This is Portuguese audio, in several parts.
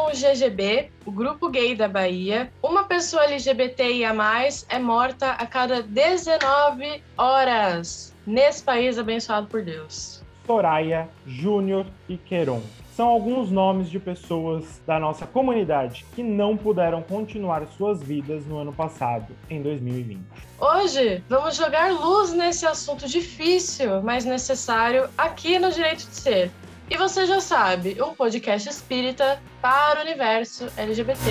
o GGB, o Grupo Gay da Bahia, uma pessoa LGBTIA+, é morta a cada 19 horas nesse país abençoado por Deus. Soraya, Júnior e Queron são alguns nomes de pessoas da nossa comunidade que não puderam continuar suas vidas no ano passado, em 2020. Hoje, vamos jogar luz nesse assunto difícil, mas necessário aqui no Direito de Ser. E você já sabe, um podcast espírita para o universo LGBT.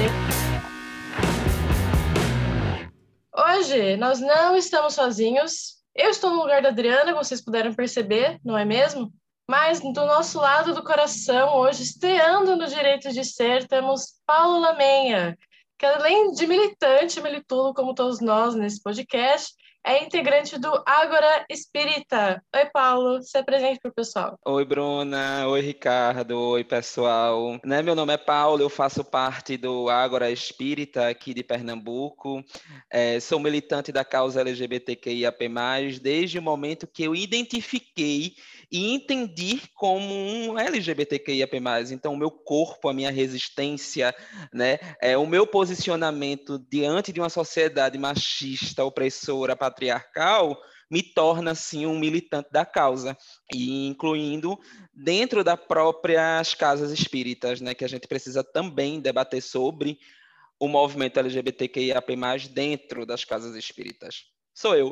Hoje, nós não estamos sozinhos. Eu estou no lugar da Adriana, como vocês puderam perceber, não é mesmo? Mas do nosso lado do coração, hoje, estreando no Direito de Ser, temos Paulo Lamenha, que além de militante, militulo como todos nós nesse podcast, é integrante do Ágora Espírita. Oi, Paulo, se apresente para o pessoal. Oi, Bruna. Oi, Ricardo. Oi, pessoal. Meu nome é Paulo, eu faço parte do Ágora Espírita aqui de Pernambuco. Sou militante da causa LGBTQIAP+, desde o momento que eu identifiquei e entendi como um LGBTQIAP+. Então, o meu corpo, a minha resistência, né, o meu posicionamento diante de uma sociedade machista, opressora, patriarcal, me torna, assim, um militante da causa, e incluindo dentro das próprias casas espíritas, né, que a gente precisa também debater sobre o movimento LGBTQIAP+, dentro das casas espíritas. Sou eu.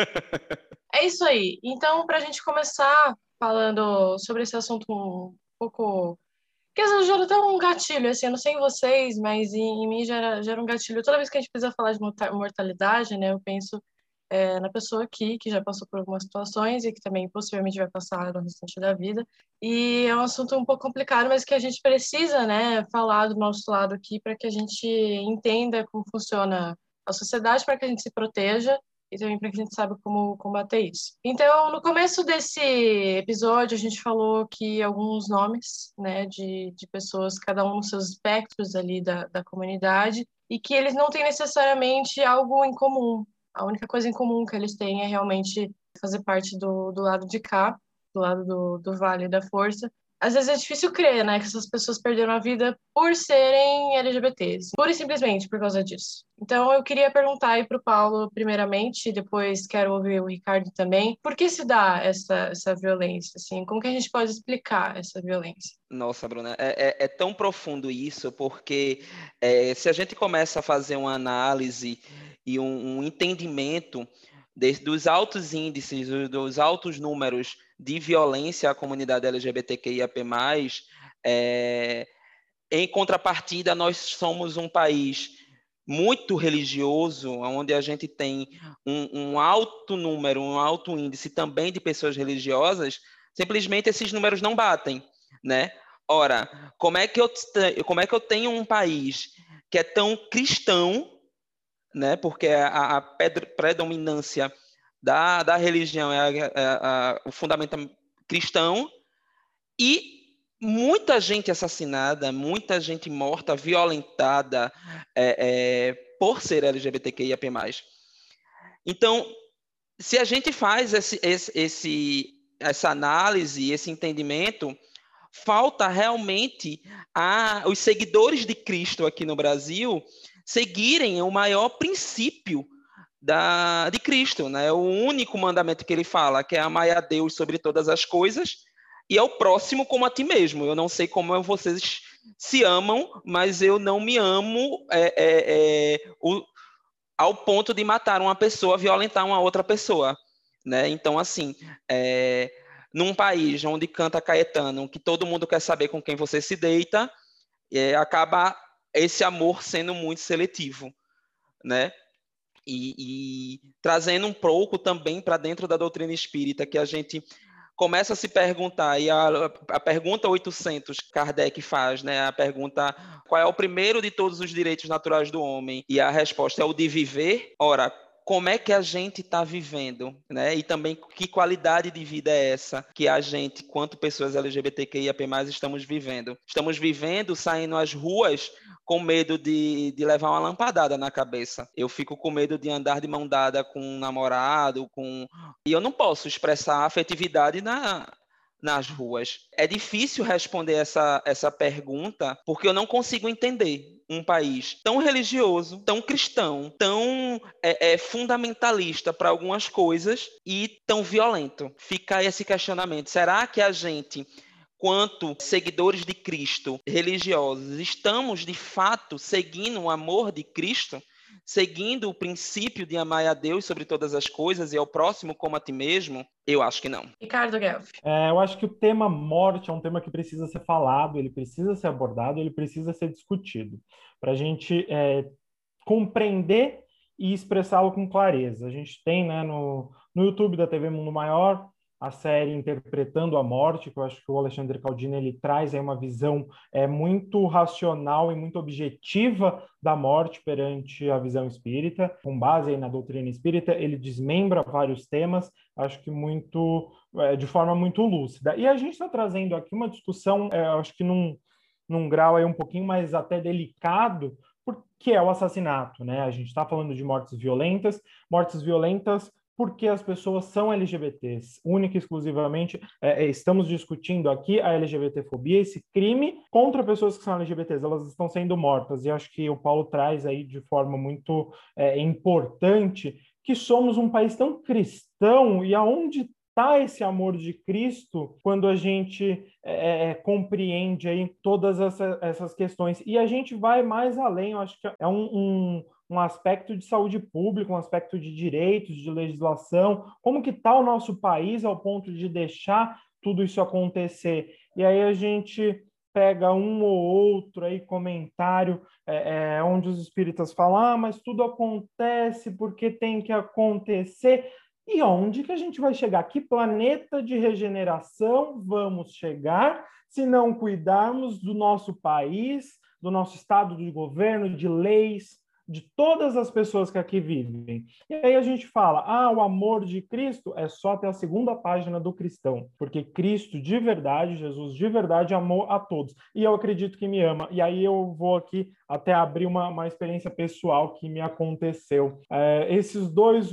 É isso aí. Então, para a gente começar falando sobre esse assunto um pouco... Porque às vezes gera até um gatilho, assim, eu não sei em vocês, mas em mim gera um gatilho. Toda vez que a gente precisa falar de mortalidade, né, eu penso na pessoa aqui, que já passou por algumas situações e que também possivelmente vai passar no restante da vida. E é um assunto um pouco complicado, mas que a gente precisa, né, falar do nosso lado aqui para que a gente entenda como funciona a sociedade, para que a gente se proteja e também para que a gente saiba como combater isso. Então, no começo desse episódio, a gente falou que alguns nomes, né, de pessoas, cada um nos seus espectros ali da comunidade, e que eles não têm necessariamente algo em comum. A única coisa em comum que eles têm é realmente fazer parte do lado de cá, do lado do Vale da Força. Às vezes é difícil crer, né, que essas pessoas perderam a vida por serem LGBTs, pura e simplesmente por causa disso. Então eu queria perguntar aí para o Paulo, primeiramente, e depois quero ouvir o Ricardo também, por que se dá essa violência, assim? Como que a gente pode explicar essa violência? Nossa, Bruna, é tão profundo isso, porque se a gente começa a fazer uma análise e um entendimento dos altos índices, dos altos números de violência à comunidade LGBTQIAP+, em contrapartida, nós somos um país muito religioso, onde a gente tem um alto número, um alto índice também de pessoas religiosas, simplesmente esses números não batem, né? Ora, como é que eu tenho um país que é tão cristão, né? Porque a predominância da religião o fundamento cristão, e muita gente assassinada, muita gente morta, violentada por ser LGBTQIAP+. Então, se a gente faz essa análise, esse entendimento, falta realmente os seguidores de Cristo aqui no Brasil seguirem o maior princípio de Cristo, né? O único mandamento que ele fala, que é amar a Deus sobre todas as coisas e ao próximo como a ti mesmo. Eu não sei como vocês se amam, mas eu não me amo ao ponto de matar uma pessoa, violentar uma outra pessoa, né? Então, assim, num país onde canta Caetano, que todo mundo quer saber com quem você se deita, acaba esse amor sendo muito seletivo, né? E trazendo um pouco também para dentro da doutrina espírita, que a gente começa a se perguntar, e a pergunta 800 Kardec faz, né? A pergunta, qual é o primeiro de todos os direitos naturais do homem? E a resposta é o de viver. Ora, como é que a gente está vivendo, né? E também que qualidade de vida é essa que a gente, quanto pessoas LGBTQIAP+, estamos vivendo? Estamos vivendo, saindo às ruas com medo de levar uma lampadada na cabeça. Eu fico com medo de andar de mão dada com um namorado, e eu não posso expressar afetividade nas ruas. É difícil responder essa pergunta, porque eu não consigo entender um país tão religioso, tão cristão, tão fundamentalista para algumas coisas e tão violento. Fica aí esse questionamento. Será que a gente, quanto seguidores de Cristo, religiosos, estamos de fato seguindo o amor de Cristo? Seguindo o princípio de amar a Deus sobre todas as coisas e ao próximo como a ti mesmo? Eu acho que não. Ricardo Guelph. Eu acho que o tema morte é um tema que precisa ser falado, ele precisa ser abordado, ele precisa ser discutido, para a gente compreender e expressá-lo com clareza. A gente tem, né, no YouTube da TV Mundo Maior a série Interpretando a Morte, que eu acho que o Alexandre Caldini ele traz aí uma visão muito racional e muito objetiva da morte perante a visão espírita, com base aí na doutrina espírita. Ele desmembra vários temas, acho que de forma muito lúcida. E a gente está trazendo aqui uma discussão, acho que num grau aí um pouquinho mais até delicado, porque é o assassinato, né? A gente está falando de mortes violentas porque as pessoas são LGBTs, única e exclusivamente. Estamos discutindo aqui a LGBTfobia, esse crime contra pessoas que são LGBTs, elas estão sendo mortas, e acho que o Paulo traz aí de forma muito importante que somos um país tão cristão, e aonde está esse amor de Cristo quando a gente compreende aí todas essas questões. E a gente vai mais além, eu acho que é um aspecto de saúde pública, um aspecto de direitos, de legislação, como que está o nosso país ao ponto de deixar tudo isso acontecer. E aí a gente pega um ou outro aí comentário onde os espíritas falam, mas tudo acontece porque tem que acontecer. E onde que a gente vai chegar? Que planeta de regeneração vamos chegar se não cuidarmos do nosso país, do nosso estado de governo, de leis, de todas as pessoas que aqui vivem? E aí a gente fala, o amor de Cristo é só até a segunda página do cristão, porque Cristo de verdade, Jesus de verdade amou a todos, e eu acredito que me ama. E aí eu vou aqui até abrir uma experiência pessoal que me aconteceu. Nesses dois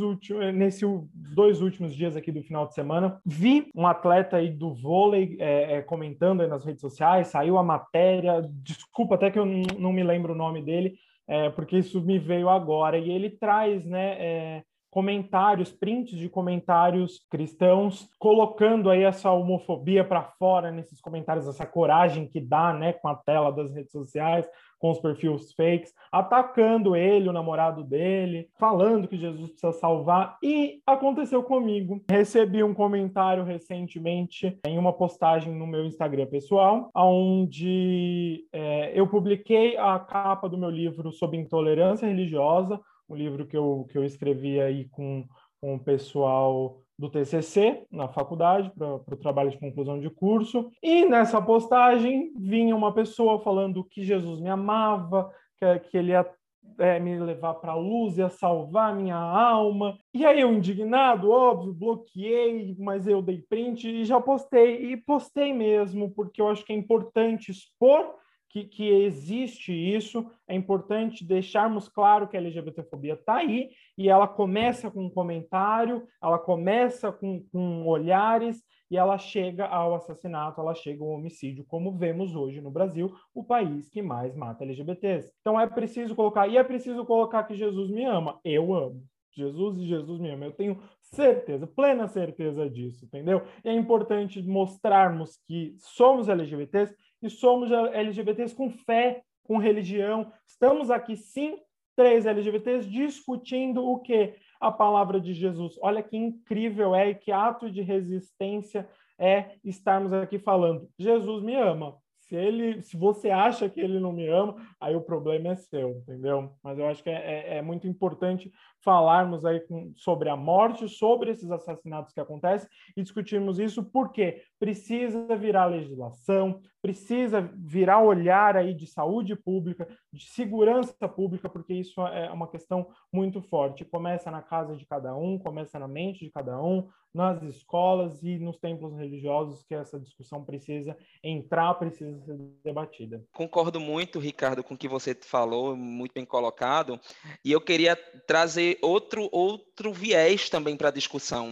últimos dias aqui do final de semana, vi um atleta aí do vôlei comentando aí nas redes sociais, saiu a matéria, desculpa até que eu não me lembro o nome dele, porque isso me veio agora, e ele traz, né, comentários, prints de comentários cristãos, colocando aí essa homofobia para fora nesses comentários, essa coragem que dá, né, com a tela das redes sociais, com os perfis fakes, atacando ele, o namorado dele, falando que Jesus precisa salvar. E aconteceu comigo. Recebi um comentário recentemente em uma postagem no meu Instagram pessoal, onde eu publiquei a capa do meu livro sobre intolerância religiosa, um livro que eu escrevi aí com o pessoal do TCC na faculdade, para o trabalho de conclusão de curso. E nessa postagem vinha uma pessoa falando que Jesus me amava, que ele ia me levar para a luz, ia salvar minha alma. E aí eu, indignado, óbvio, bloqueei, mas eu dei print e já postei. E postei mesmo, porque eu acho que é importante expor que existe isso, é importante deixarmos claro que a LGBTfobia está aí, e ela começa com um comentário, ela começa com olhares, e ela chega ao assassinato, ela chega ao homicídio, como vemos hoje no Brasil, o país que mais mata LGBTs. Então é preciso colocar que Jesus me ama. Eu amo Jesus e Jesus me ama. Eu tenho certeza, plena certeza disso, entendeu? E é importante mostrarmos que somos LGBTs, e somos LGBTs com fé, com religião. Estamos aqui, sim, 3 LGBTs discutindo o quê? A palavra de Jesus. Olha que incrível e que ato de resistência é estarmos aqui falando. Jesus me ama. Se você acha que ele não me ama, aí o problema é seu, entendeu? Mas eu acho que é muito importante falarmos aí sobre a morte, sobre esses assassinatos que acontecem, e discutirmos isso porque precisa virar legislação, precisa virar olhar aí de saúde pública, de segurança pública, porque isso é uma questão muito forte. Começa na casa de cada um, começa na mente de cada um, nas escolas e nos templos religiosos, que essa discussão precisa entrar, precisa ser debatida. Concordo muito, Ricardo, com o que você falou, muito bem colocado, e eu queria trazer outro viés também para a discussão,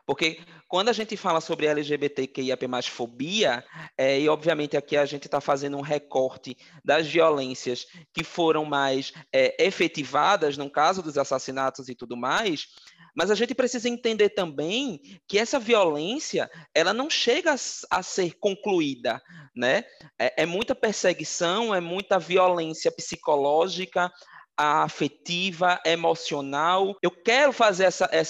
Porque quando a gente fala sobre LGBTQIAP+, fobia, e obviamente aqui a gente está fazendo um recorte das violências que foram mais efetivadas, no caso dos assassinatos e tudo mais, mas a gente precisa entender também que essa violência, ela não chega a ser concluída, né? É muita perseguição, é muita violência psicológica, afetiva, emocional. Eu quero fazer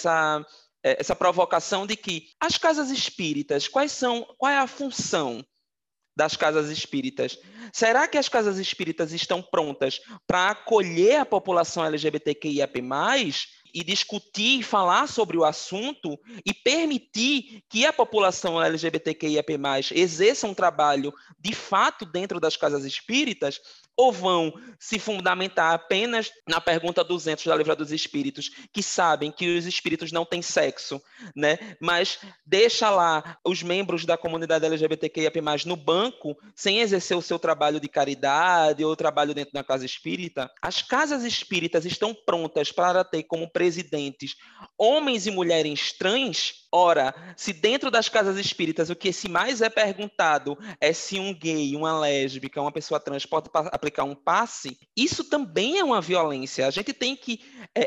essa provocação de que as casas espíritas, qual é a função das casas espíritas? Será que as casas espíritas estão prontas para acolher a população LGBTQIAP+, e discutir e falar sobre o assunto e permitir que a população LGBTQIAP+, exerça um trabalho de fato dentro das casas espíritas, ou vão se fundamentar apenas na pergunta 200 da Livra dos Espíritos, que sabem que os espíritos não têm sexo, né? Mas deixa lá os membros da comunidade LGBTQIAP+, no banco, sem exercer o seu trabalho de caridade ou trabalho dentro da casa espírita? As casas espíritas estão prontas para ter como presidentes homens e mulheres trans? Ora, se dentro das casas espíritas o que se mais é perguntado é se um gay, uma lésbica, uma pessoa trans pode aplicar um passe, isso também é uma violência. A gente tem que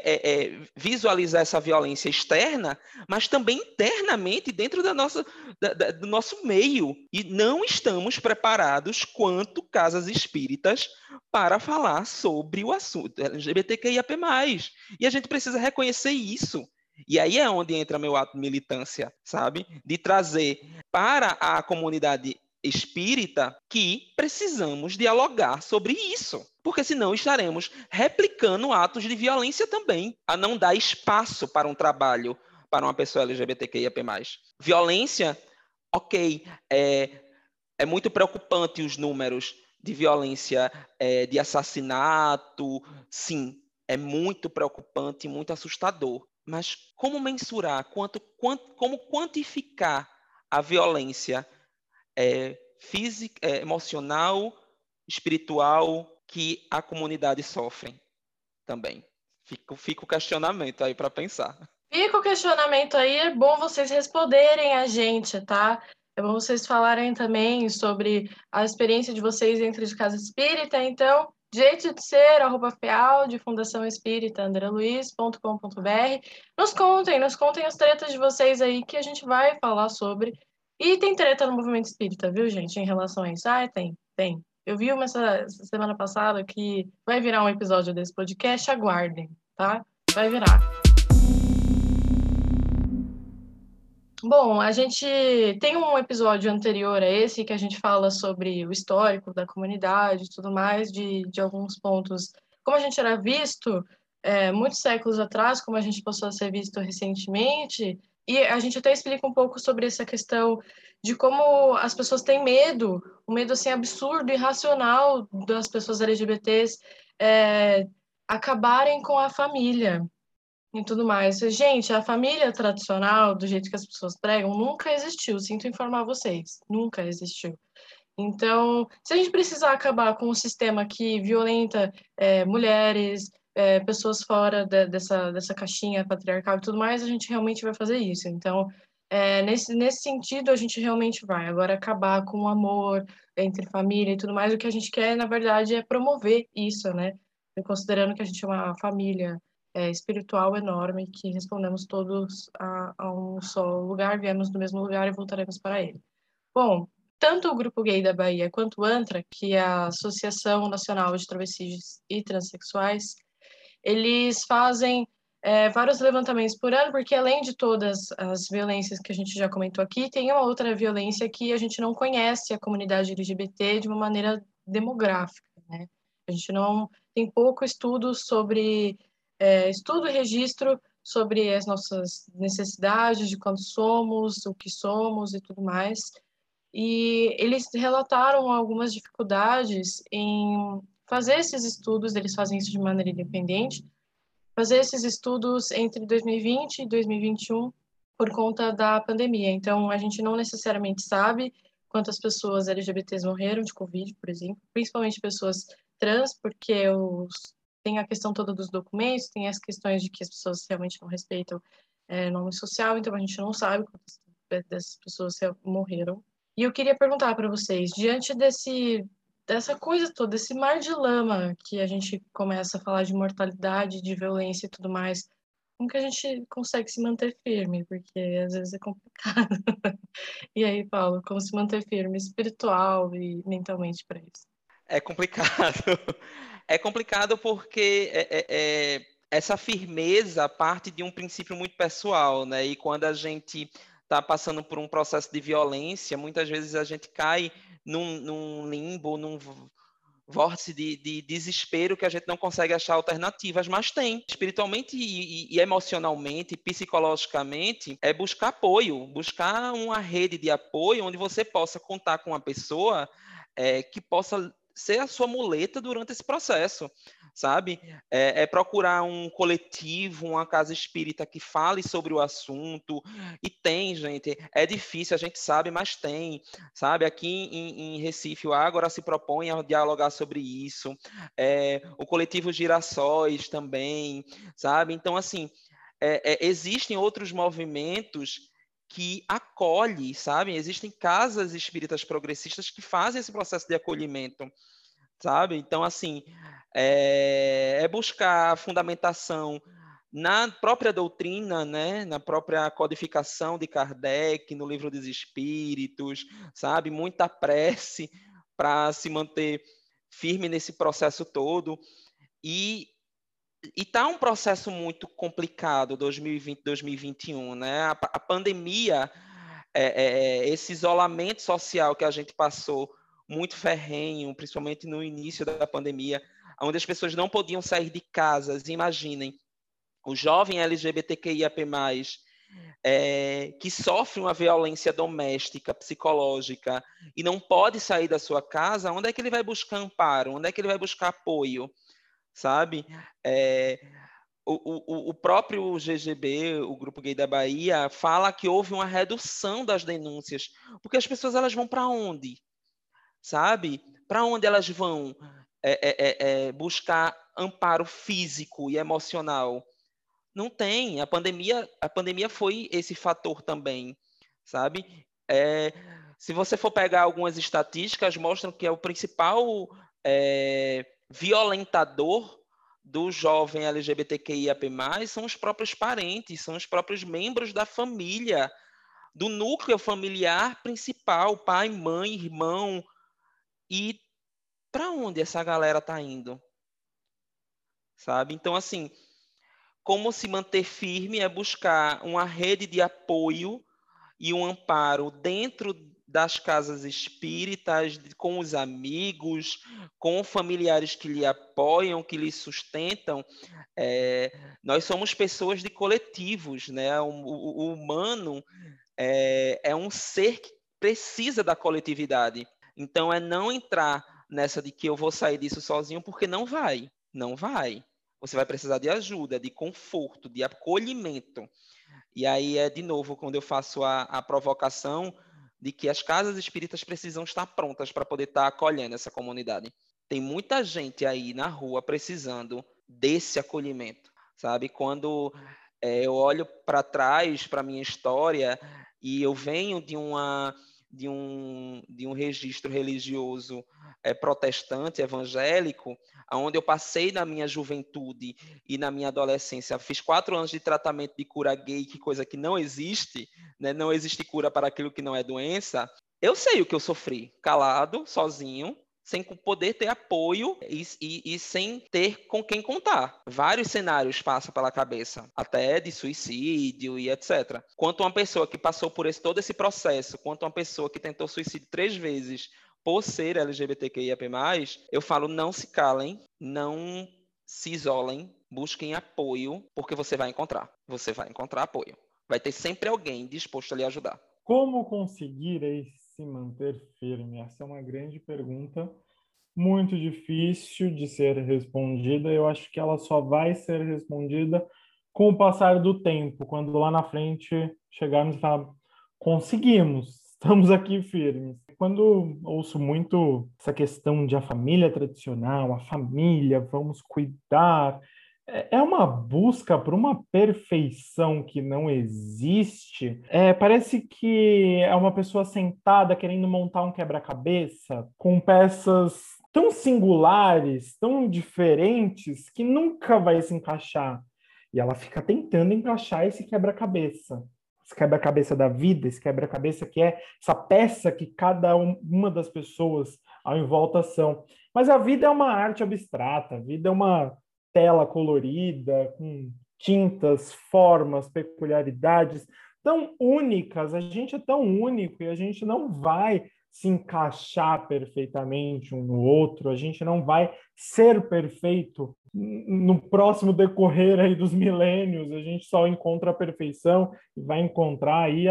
visualizar essa violência externa, mas também internamente dentro do nosso meio. E não estamos preparados, quanto casas espíritas, para falar sobre o assunto LGBTQIAP+. E a gente precisa reconhecer isso. E aí é onde entra meu ato de militância, sabe? De trazer para a comunidade espírita que precisamos dialogar sobre isso. Porque senão estaremos replicando atos de violência também, a não dar espaço para um trabalho para uma pessoa LGBTQIAP+. Violência, ok, é muito preocupante os números de violência, de assassinato, sim, é muito preocupante e muito assustador. Mas como mensurar, como quantificar a violência física, emocional, espiritual que a comunidade sofre também? Fica o questionamento aí para pensar. Fica o questionamento aí, é bom vocês responderem a gente, tá? É bom vocês falarem também sobre a experiência de vocês dentro de casa espírita. Então, jeito de ser, @feal, de Fundação Espírita, andreluiz.com.br. Nos contem as tretas de vocês aí que a gente vai falar sobre. E tem treta no movimento espírita, viu, gente, em relação a isso? Ah, tem. Eu vi uma essa semana passada que vai virar um episódio desse podcast, aguardem, tá? Vai virar. Bom, a gente tem um episódio anterior a esse que a gente fala sobre o histórico da comunidade e tudo mais, de alguns pontos, como a gente era visto muitos séculos atrás, como a gente passou a ser visto recentemente, e a gente até explica um pouco sobre essa questão de como as pessoas têm medo, um medo assim absurdo, irracional das pessoas LGBTs acabarem com a família e tudo mais. Gente, a família tradicional, do jeito que as pessoas pregam, nunca existiu. Sinto informar vocês, nunca existiu. Então, se a gente precisar acabar com um sistema que violenta mulheres, pessoas fora dessa caixinha patriarcal e tudo mais, a gente realmente vai fazer isso. Então, nesse sentido, a gente realmente vai. Agora, acabar com o amor entre família e tudo mais, o que a gente quer, na verdade, é promover isso, né? Considerando que a gente é uma família espiritual enorme, que respondemos todos a um só lugar, viemos do mesmo lugar e voltaremos para ele. Bom, tanto o Grupo Gay da Bahia quanto o ANTRA, que é a Associação Nacional de Travestis e Transsexuais, eles fazem vários levantamentos por ano, porque além de todas as violências que a gente já comentou aqui, tem uma outra violência que a gente não conhece a comunidade LGBT de uma maneira demográfica, né? A gente não tem pouco estudo sobre estudo e registro sobre as nossas necessidades, de quanto somos, o que somos e tudo mais. E eles relataram algumas dificuldades em fazer esses estudos, eles fazem isso de maneira independente, fazer esses estudos entre 2020 e 2021 por conta da pandemia. Então, a gente não necessariamente sabe quantas pessoas LGBTs morreram de Covid, por exemplo, principalmente pessoas trans, porque tem a questão toda dos documentos, tem as questões de que as pessoas realmente não respeitam nome social, então a gente não sabe quantas dessas pessoas morreram. E eu queria perguntar para vocês, diante dessa coisa toda, desse mar de lama que a gente começa a falar de mortalidade, de violência e tudo mais, como que a gente consegue se manter firme? Porque às vezes é complicado. E aí, Paulo, como se manter firme espiritual e mentalmente para isso? É complicado. É complicado porque essa firmeza parte de um princípio muito pessoal, né? E quando a gente está passando por um processo de violência, muitas vezes a gente cai num limbo, num vórtice de desespero que a gente não consegue achar alternativas, mas tem. Espiritualmente e emocionalmente, psicologicamente, é buscar apoio, buscar uma rede de apoio onde você possa contar com uma pessoa que possa ser a sua muleta durante esse processo, sabe? É procurar um coletivo, uma casa espírita que fale sobre o assunto. E tem, gente, é difícil, a gente sabe, mas tem, sabe? Aqui em Recife, o Ágora se propõe a dialogar sobre isso. O coletivo Girassóis também, sabe? Então, assim, existem outros movimentos que acolhe, sabe? Existem casas espíritas progressistas que fazem esse processo de acolhimento, sabe? Então, assim, buscar fundamentação na própria doutrina, né? Na própria codificação de Kardec, no Livro dos Espíritos, sabe? Muita prece para se manter firme nesse processo todo. E está um processo muito complicado, 2020, 2021, né? A pandemia, esse isolamento social que a gente passou muito ferrenho, principalmente no início da pandemia, onde as pessoas não podiam sair de casas. Imaginem, o jovem LGBTQIAP+, que sofre uma violência doméstica, psicológica, e não pode sair da sua casa, onde é que ele vai buscar amparo? Onde é que ele vai buscar apoio? Sabe? O próprio GGB, o Grupo Gay da Bahia, fala que houve uma redução das denúncias, porque as pessoas elas vão para onde? Sabe? Para onde elas vão buscar amparo físico e emocional? Não tem. A pandemia foi esse fator também, sabe? Se você for pegar algumas estatísticas, mostram que é o principal violentador do jovem LGBTQIAP+, são os próprios parentes, são os próprios membros da família, do núcleo familiar principal, pai, mãe, irmão. E para onde essa galera está indo? Sabe? Então, assim, como se manter firme é buscar uma rede de apoio e um amparo dentro das casas espíritas, com os amigos, com familiares que lhe apoiam, que lhe sustentam. Nós somos pessoas de coletivos, né? O humano é um ser que precisa da coletividade. Então, é não entrar nessa de que eu vou sair disso sozinho, porque não vai, não vai. Você vai precisar de ajuda, de conforto, de acolhimento. E aí de novo, quando eu faço a provocação de que as casas espíritas precisam estar prontas para poder estar acolhendo essa comunidade. Tem muita gente aí na rua precisando desse acolhimento, sabe? Quando eu olho para trás, para a minha história, e eu venho de um registro religioso protestante, evangélico, onde eu passei na minha juventude e na minha adolescência, fiz 4 anos de tratamento de cura gay, que coisa que não existe, né? Não existe cura para aquilo que não é doença. Eu sei o que eu sofri, calado, sozinho, sem poder ter apoio e sem ter com quem contar. Vários cenários passam pela cabeça, até de suicídio e etc. Quanto uma pessoa que passou por todo esse processo, quanto uma pessoa que tentou suicídio 3 vezes por ser LGBTQIAP+, eu falo, não se calem, não se isolem, busquem apoio, porque você vai encontrar apoio. Vai ter sempre alguém disposto a lhe ajudar. Como conseguir se manter firme? Essa é uma grande pergunta, muito difícil de ser respondida. Eu acho que ela só vai ser respondida com o passar do tempo, quando lá na frente chegarmos e falar, conseguimos, estamos aqui firmes. Quando ouço muito essa questão de a família tradicional, a família, vamos cuidar, é uma busca por uma perfeição que não existe. Parece que é uma pessoa sentada querendo montar um quebra-cabeça com peças tão singulares, tão diferentes, que nunca vai se encaixar. E ela fica tentando encaixar esse quebra-cabeça. Esse quebra-cabeça da vida, esse quebra-cabeça que é essa peça que cada uma das pessoas ao em volta são. Mas a vida é uma arte abstrata, a vida é uma tela colorida, com tintas, formas, peculiaridades tão únicas. A gente é tão único e a gente não vai se encaixar perfeitamente um no outro, a gente não vai ser perfeito no próximo decorrer aí dos milênios, a gente só encontra a perfeição e vai encontrar aí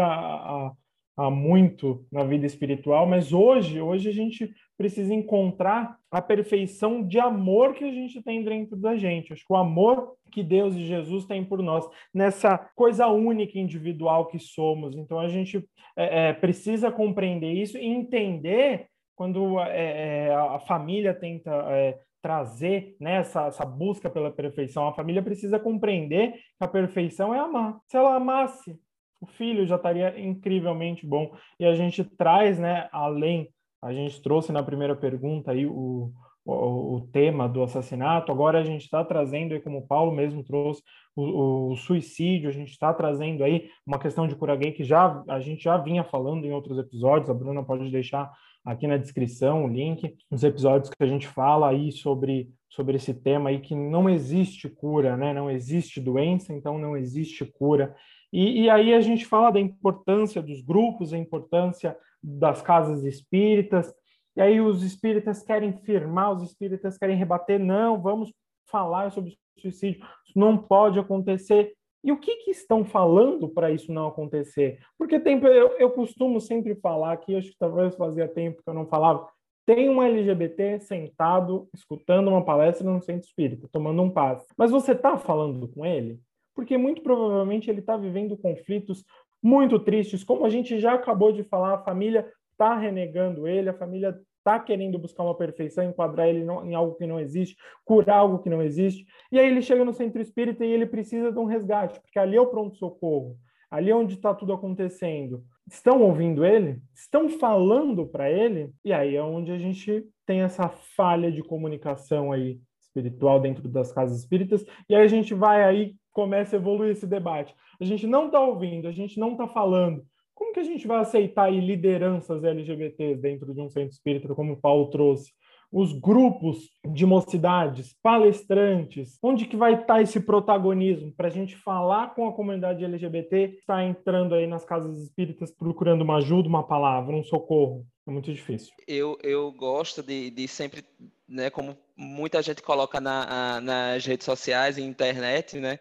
há muito na vida espiritual, mas hoje a gente precisa encontrar a perfeição de amor que a gente tem dentro da gente. Acho que o amor que Deus e Jesus têm por nós, nessa coisa única individual que somos. Então a gente precisa compreender isso e entender quando a família tenta trazer, né, essa busca pela perfeição. A família precisa compreender que a perfeição é amar. Se ela amasse, o filho já estaria incrivelmente bom. E a gente traz, né, além, a gente trouxe na primeira pergunta aí o tema do assassinato, agora a gente está trazendo aí, como o Paulo mesmo trouxe, o suicídio, a gente está trazendo aí uma questão de cura gay que a gente já vinha falando em outros episódios, a Bruna pode deixar aqui na descrição o link, os episódios que a gente fala aí sobre esse tema aí, que não existe cura, né? Não existe doença, então não existe cura. E aí a gente fala da importância dos grupos, a importância das casas espíritas, e aí os espíritas querem firmar, os espíritas querem rebater, não, vamos falar sobre suicídio, isso não pode acontecer. E o que estão falando para isso não acontecer? Porque eu costumo sempre falar aqui, acho que talvez fazia tempo que eu não falava, tem um LGBT sentado, escutando uma palestra no centro espírita, tomando um passe. Mas você está falando com ele? Porque muito provavelmente ele está vivendo conflitos muito tristes, como a gente já acabou de falar, a família está renegando ele, a família está querendo buscar uma perfeição, enquadrar ele em algo que não existe, curar algo que não existe, e aí ele chega no centro espírita e ele precisa de um resgate, porque ali é o pronto-socorro, ali é onde está tudo acontecendo. Estão ouvindo ele? Estão falando para ele? E aí é onde a gente tem essa falha de comunicação aí espiritual dentro das casas espíritas, e aí a gente vai aí, começa a evoluir esse debate. A gente não está ouvindo, a gente não está falando. Como que a gente vai aceitar aí lideranças LGBTs dentro de um centro espírita, como o Paulo trouxe? Os grupos de mocidades, palestrantes, onde que vai estar esse protagonismo para a gente falar com a comunidade LGBT que está entrando aí nas casas espíritas procurando uma ajuda, uma palavra, um socorro? É muito difícil. Eu gosto de sempre, né, como muita gente coloca nas redes sociais e internet, né,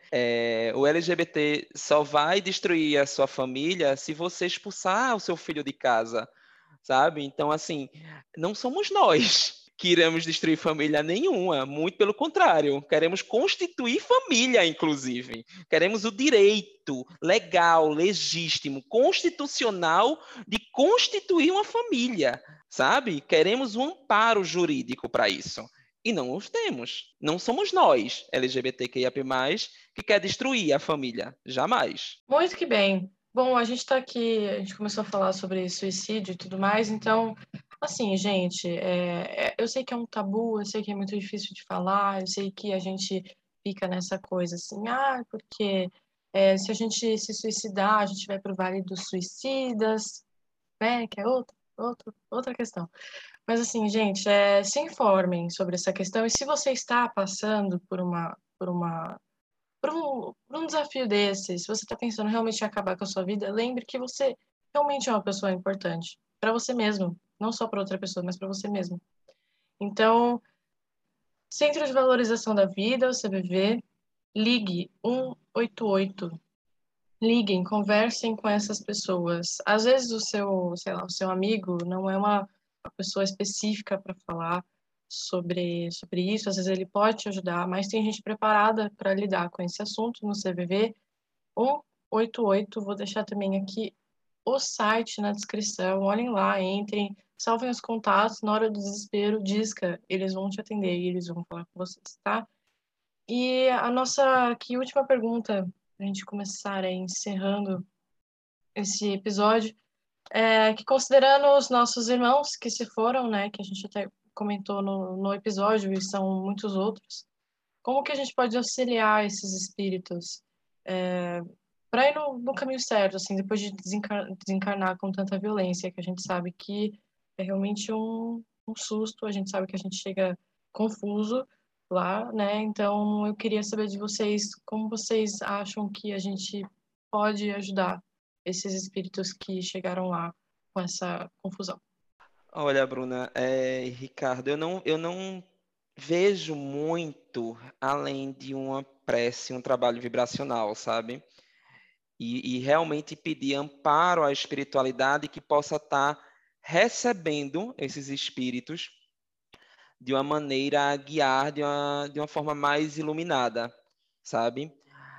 o LGBT só vai destruir a sua família se você expulsar o seu filho de casa, sabe? Então, assim, não somos nós que iremos destruir família nenhuma, muito pelo contrário, queremos constituir família, inclusive. Queremos o direito legal, legítimo, constitucional de constituir uma família, sabe? Queremos um amparo jurídico para isso. E não os temos. Não somos nós, LGBTQIA+, que quer destruir a família. Jamais. Muito que bem. Bom, a gente está aqui, a gente começou a falar sobre suicídio e tudo mais, então, assim, gente, eu sei que é um tabu, eu sei que é muito difícil de falar, eu sei que a gente fica nessa coisa assim, porque se a gente se suicidar, a gente vai para o Vale dos Suicidas, né, que é outra questão. Mas, assim, gente, se informem sobre essa questão, e se você está passando por um desafio desse, se você está pensando realmente em acabar com a sua vida, lembre que você realmente é uma pessoa importante para você mesmo, não só para outra pessoa, mas para você mesmo. Então, Centro de Valorização da Vida, o CVV, ligue 188. Liguem, conversem com essas pessoas. Às vezes sei lá, o seu amigo não é uma pessoa específica para falar sobre isso, às vezes ele pode te ajudar, mas tem gente preparada para lidar com esse assunto no CVV 188. Vou deixar também aqui o site na descrição. Olhem lá, entrem, salvem os contatos. Na hora do desespero, disca, eles vão te atender e eles vão falar com vocês, tá? E a nossa aqui, última pergunta, para a gente começar aí, encerrando esse episódio, é que considerando os nossos irmãos que se foram, né, que a gente até comentou no episódio, e são muitos outros, como que a gente pode auxiliar esses espíritos para ir no caminho certo, assim, depois de desencarnar com tanta violência, que a gente sabe que é realmente um susto, a gente sabe que a gente chega confuso lá, né? Então, eu queria saber de vocês, como vocês acham que a gente pode ajudar esses espíritos que chegaram lá com essa confusão? Olha, Bruna, Ricardo, eu não vejo muito além de uma prece, um trabalho vibracional, sabe? E realmente pedir amparo à espiritualidade que possa estar recebendo esses espíritos de uma maneira a guiar de uma forma mais iluminada, sabe?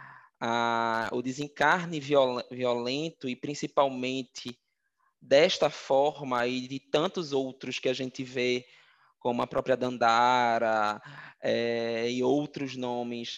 O desencarne violento e principalmente desta forma e de tantos outros que a gente vê, como a própria Dandara, e outros nomes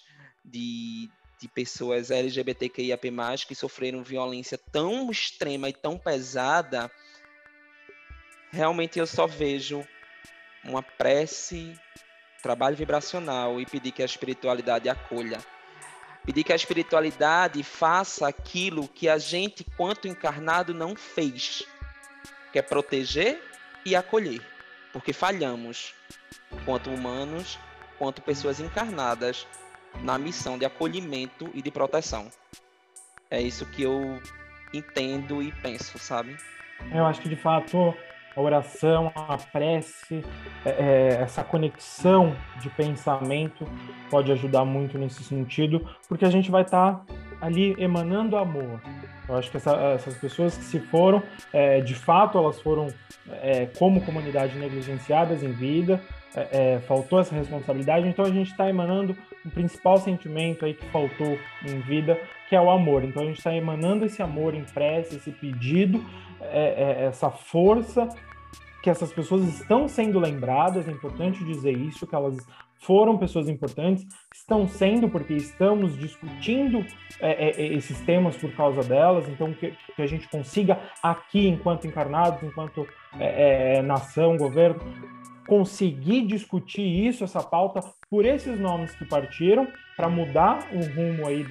de pessoas LGBTQIAP+, que sofreram violência tão extrema e tão pesada, realmente eu só vejo uma prece, trabalho vibracional e pedir que a espiritualidade acolha. Pedir que a espiritualidade faça aquilo que a gente, quanto encarnado, não fez, que é proteger e acolher, porque falhamos, quanto humanos, quanto pessoas encarnadas, na missão de acolhimento e de proteção. É isso que eu entendo e penso, sabe? Eu acho que, de fato, a oração, a prece, essa conexão de pensamento pode ajudar muito nesse sentido, porque a gente vai estar ali emanando amor. Eu acho que essas pessoas que se foram, de fato, elas foram, como comunidade, negligenciadas em vida, faltou essa responsabilidade, então a gente está emanando o principal sentimento aí que faltou em vida, que é o amor. Então a gente está emanando esse amor em prece, esse pedido, essa força, que essas pessoas estão sendo lembradas, é importante dizer isso, que elas foram pessoas importantes, estão sendo, porque estamos discutindo esses temas por causa delas, então que a gente consiga aqui, enquanto encarnados, enquanto nação, governo, conseguir discutir isso, essa pauta, por esses nomes que partiram, para mudar o rumo aí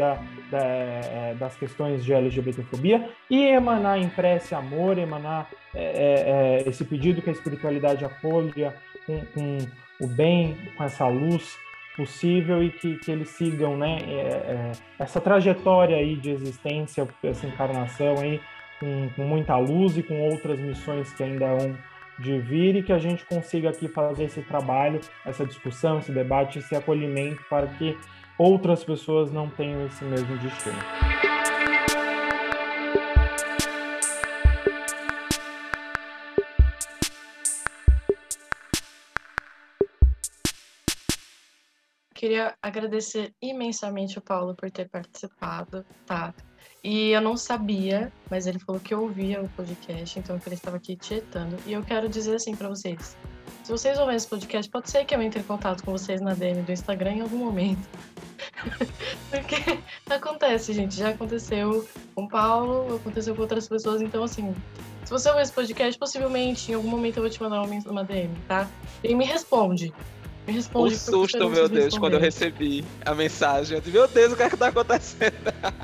das questões de LGBTfobia e emanar em prece amor, emanar esse pedido que a espiritualidade acolha com o bem, com essa luz possível e que eles sigam, né, essa trajetória aí de existência, essa encarnação aí com muita luz e com outras missões que ainda vão de vir e que a gente consiga aqui fazer esse trabalho, essa discussão, esse debate, esse acolhimento para que outras pessoas não tenham esse mesmo destino. Queria agradecer imensamente o Paulo por ter participado, tá? E eu não sabia, mas ele falou que ouvia o podcast, então ele estava aqui tietando. E eu quero dizer assim pra vocês, se vocês ouvirem esse podcast, pode ser que eu entre em contato com vocês na DM do Instagram em algum momento. Porque acontece, gente, já aconteceu com o Paulo, aconteceu com outras pessoas, então assim, se você ouvir esse podcast, possivelmente em algum momento eu vou te mandar uma DM, tá? E me responde. Me responde. O susto, meu Deus, quando eu recebi a mensagem, eu disse, meu Deus, o que é que tá acontecendo?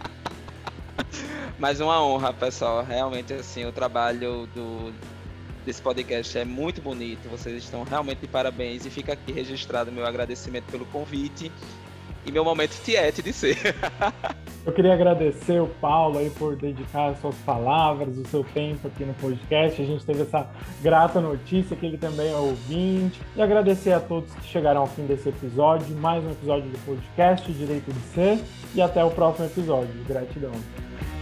Mas uma honra, pessoal. Realmente, assim, o trabalho desse podcast é muito bonito. Vocês estão realmente de parabéns. E fica aqui registrado meu agradecimento pelo convite e meu momento tiete de ser. Eu queria agradecer o Paulo aí por dedicar as suas palavras, o seu tempo aqui no podcast. A gente teve essa grata notícia que ele também é ouvinte. E agradecer a todos que chegaram ao fim desse episódio. Mais um episódio do podcast Direito de Ser. E até o próximo episódio. Gratidão.